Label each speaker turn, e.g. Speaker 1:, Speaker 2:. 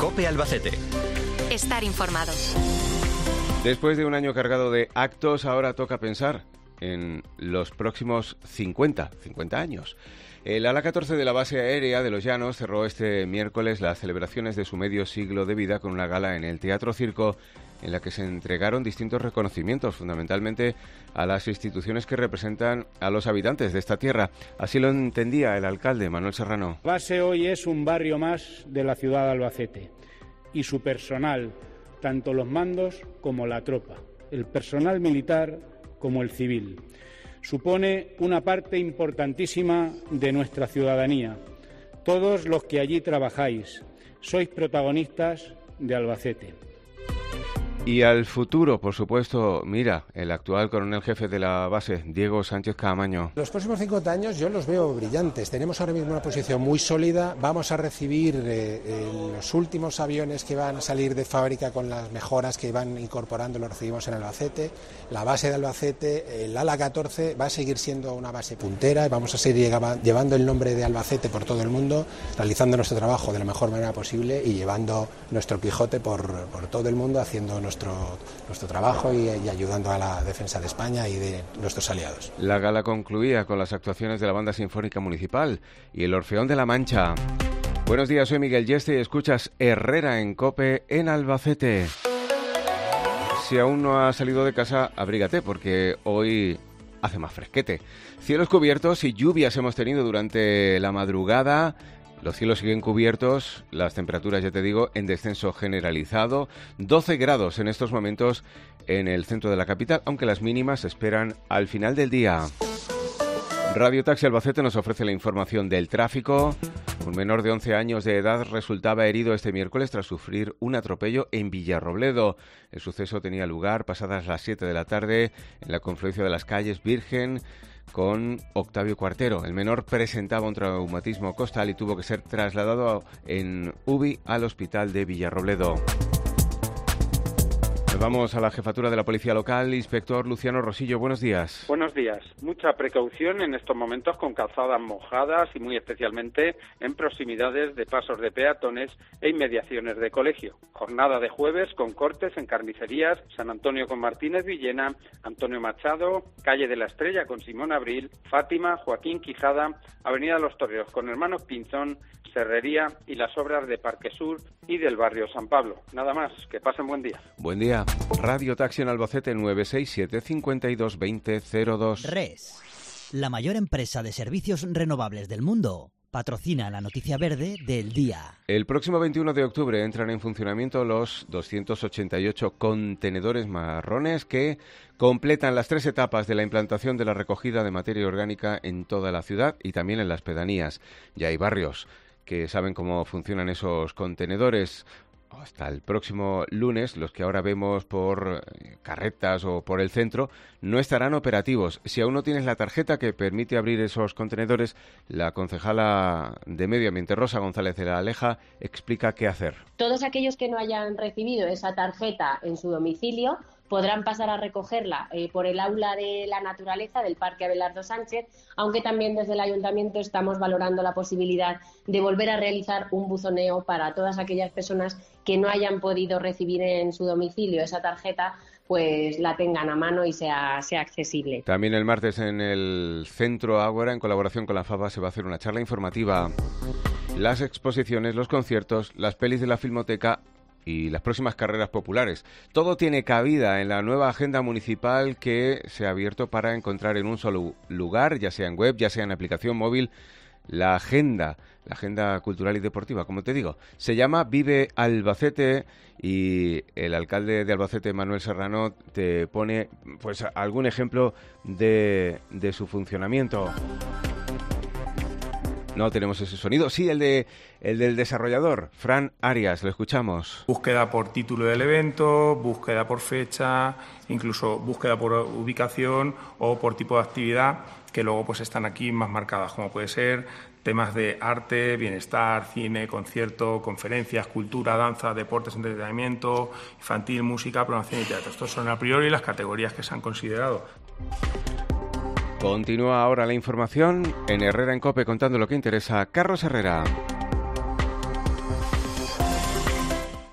Speaker 1: COPE Albacete.
Speaker 2: Estar informado.
Speaker 3: Después de un año cargado de actos, ahora toca pensar en los próximos 50 años. El ala 14 de la base aérea de Los Llanos cerró este miércoles las celebraciones de su medio siglo de vida con una gala en el Teatro Circo en la que se entregaron distintos reconocimientos, fundamentalmente a las instituciones que representan a los habitantes de esta tierra. Así lo entendía el alcalde, Manuel Serrano.
Speaker 4: Base hoy es un barrio más de la ciudad de Albacete y su personal, tanto los mandos como la tropa, el personal militar como el civil. Supone una parte importantísima de nuestra ciudadanía. Todos los que allí trabajáis sois protagonistas de Albacete.
Speaker 3: Y al futuro, por supuesto, mira, el actual coronel jefe de la base, Diego Sánchez Caamaño.
Speaker 5: Los próximos 50 años yo los veo brillantes. Tenemos ahora mismo una posición muy sólida. Vamos a recibir los últimos aviones que van a salir de fábrica con las mejoras que van incorporando, los recibimos en Albacete. La base de Albacete, el ala 14, va a seguir siendo una base puntera. Vamos a seguir llevando el nombre de Albacete por todo el mundo, realizando nuestro trabajo de la mejor manera posible y llevando nuestro Quijote por todo el mundo, haciendo nuestro trabajo y ayudando a la defensa de España y de nuestros aliados.
Speaker 3: La gala concluía con las actuaciones de la Banda Sinfónica Municipal y el Orfeón de la Mancha. Buenos días, soy Miguel Yeste y escuchas Herrera en COPE en Albacete. Si aún no has salido de casa, abrígate porque hoy hace más fresquete. Cielos cubiertos y lluvias hemos tenido durante la madrugada. Los cielos siguen cubiertos, las temperaturas, ya te digo, en descenso generalizado. 12 grados en estos momentos en el centro de la capital, aunque las mínimas se esperan al final del día. Radio Taxi Albacete nos ofrece la información del tráfico. Un menor de 11 años de edad resultaba herido este miércoles tras sufrir un atropello en Villarrobledo. El suceso tenía lugar pasadas las 7 de la tarde en la confluencia de las calles Virgen con Octavio Cuartero. El menor presentaba un traumatismo costal y tuvo que ser trasladado en UBI al hospital de Villarrobledo. Vamos a la jefatura de la Policía Local. Inspector Luciano Rosillo, buenos días.
Speaker 6: Buenos días. Mucha precaución en estos momentos con calzadas mojadas y muy especialmente en proximidades de pasos de peatones e inmediaciones de colegio. Jornada de jueves con cortes en carnicerías, San Antonio con Martínez Villena, Antonio Machado, Calle de la Estrella con Simón Abril, Fátima, Joaquín Quijada, Avenida Los Toreros con Hermanos Pinzón, Serrería y las obras de Parque Sur y del barrio San Pablo. Nada más, que pasen buen día.
Speaker 3: Buen día. Radio Taxi en Albacete 967 52 20 02.
Speaker 7: RES, la mayor empresa de servicios renovables del mundo, patrocina la noticia verde del día.
Speaker 3: El próximo 21 de octubre entran en funcionamiento los 288 contenedores marrones que completan las 3 etapas de la implantación de la recogida de materia orgánica en toda la ciudad y también en las pedanías. Ya hay barrios que saben cómo funcionan esos contenedores. Hasta el próximo lunes, los que ahora vemos por carretas o por el centro, no estarán operativos. Si aún no tienes la tarjeta que permite abrir esos contenedores, la concejala de Medio Ambiente, Rosa González de la Aleja, explica qué hacer.
Speaker 8: Todos aquellos que no hayan recibido esa tarjeta en su domicilio podrán pasar a recogerla por el aula de la naturaleza del Parque Abelardo Sánchez, aunque también desde el Ayuntamiento estamos valorando la posibilidad de volver a realizar un buzoneo para todas aquellas personas que no hayan podido recibir en su domicilio esa tarjeta, pues la tengan a mano y sea accesible.
Speaker 3: También el martes en el Centro Ágora, en colaboración con la FABA, se va a hacer una charla informativa. Las exposiciones, los conciertos, las pelis de la Filmoteca y las próximas carreras populares. Todo tiene cabida en la nueva agenda municipal que se ha abierto para encontrar en un solo lugar, ya sea en web, ya sea en aplicación móvil, la agenda cultural y deportiva, como te digo. Se llama Vive Albacete y el alcalde de Albacete, Manuel Serrano, te pone pues algún ejemplo de su funcionamiento. No tenemos ese sonido. Sí, el del desarrollador, Fran Arias, lo escuchamos.
Speaker 9: Búsqueda por título del evento, búsqueda por fecha, incluso búsqueda por ubicación o por tipo de actividad, que luego pues están aquí más marcadas, como puede ser temas de arte, bienestar, cine, concierto, conferencias, cultura, danza, deportes, entretenimiento, infantil, música, programación y teatro. Estos son a priori las categorías que se han considerado.
Speaker 3: Continúa ahora la información en Herrera en COPE contando lo que interesa. Carlos Herrera.